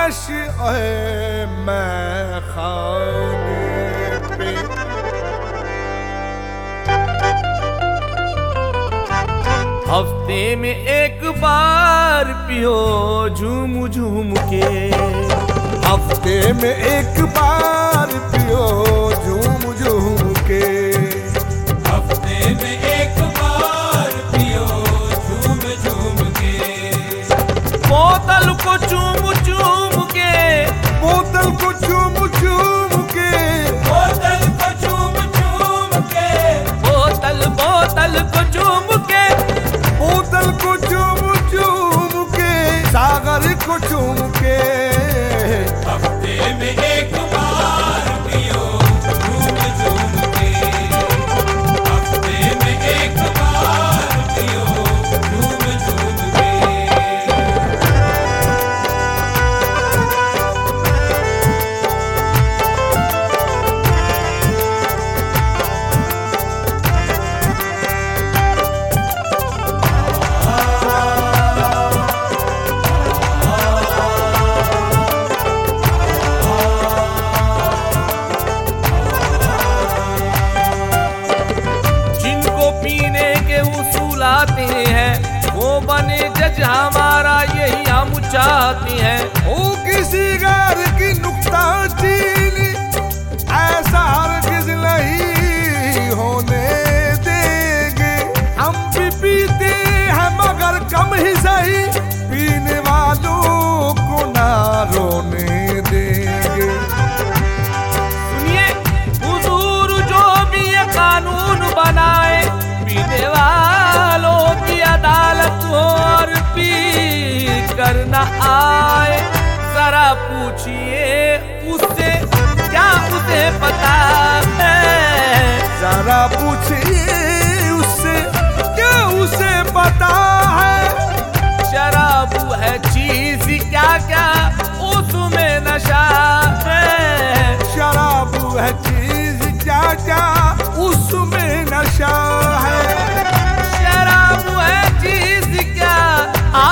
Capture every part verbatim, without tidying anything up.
नशे मैं खाने पे। हफ्ते में एक बार पियो झूम झूम के। हफ्ते में एक बार पियो झूम झूम के। हफ्ते में एक बार पियो झूम झूम के। बोतल को चूम चूम के। बोतल को चूम चूम के। बोतल को चूम चूम के। बोतल बोतल को चूम के। बोतल को चूम चूम के। सागर को चूम के। हफ्ते में एक बार पियो झूम झूम के। हफ्ते में एक बार पियो झूम झूम के। वो बने जज हमारा यही हम चाहते हैं। ओ किसी गैर की नुक्ता चीनी ऐसा हरगिज़ नहीं होने देंगे। हम भी पीते हैं मगर कम ही सही, पीने वालों को ना रोने देंगे। सुनिए हुजूर जो भी ये कानून बनाए, पीने वालों की अदालत हो और पी करना आए। जरा पूछिए उससे क्या उसे पता है। जरा पूछिए उससे क्या उसे पता है। शराब है चीज क्या क्या उसमें नशा है। शराब है चीज क्या क्या उसमें नशा है। शराब है चीज क्या आ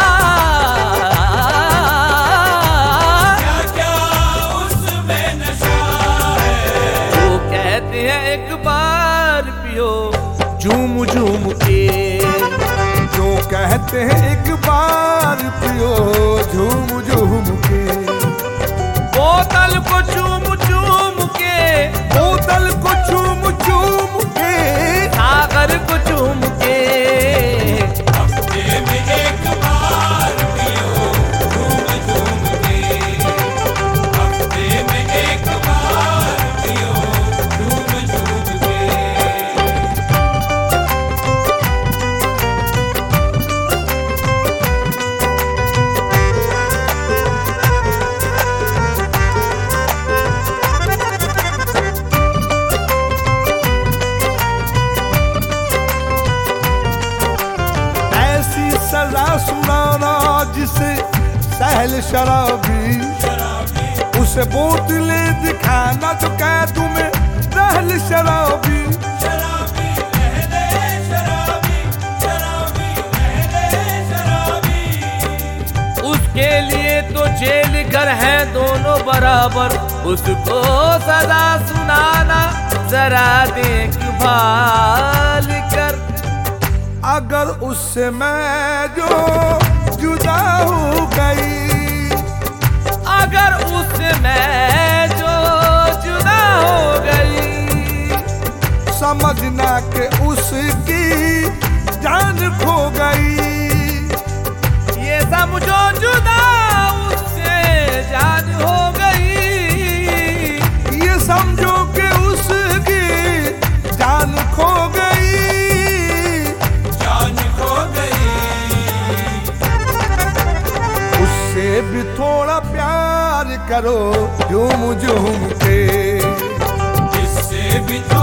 क्या क्या उसमें नशा है। वो कहते हैं एक बार पियो झूम झूम के। जो कहते हैं एक बार पियो झूम झूम के। बोतल को चूम चूम के। बोतल को चूम चूम के। सागर को चूम के। हफ्ते में एक बार पियो झूम झूम के। हफ्ते में एक बार पियो झूम झूम के। ऐसी सजा सुनाना जिसे सहल शराबी, उसे बोतले दिखाना जो कह तुम्हें रहल शराबी। शराबी रहले शराबी, शराबी रहले शराबी। उसके लिए तो जेल घर है दोनों बराबर। उसको सजा सुनाना जरा देखभाल कर। अगर उससे मैं जो जुदा हो गई, अगर उससे मैं जो जुदा हो गई, समझना कि उसकी जान खो गई। ये समझो जुदा उससे जान हो गई। ये समझो कि उसकी जान खो गई। जान खो गई। उससे भी थोड़ा प्यार करो झूम झूम के। इससे भी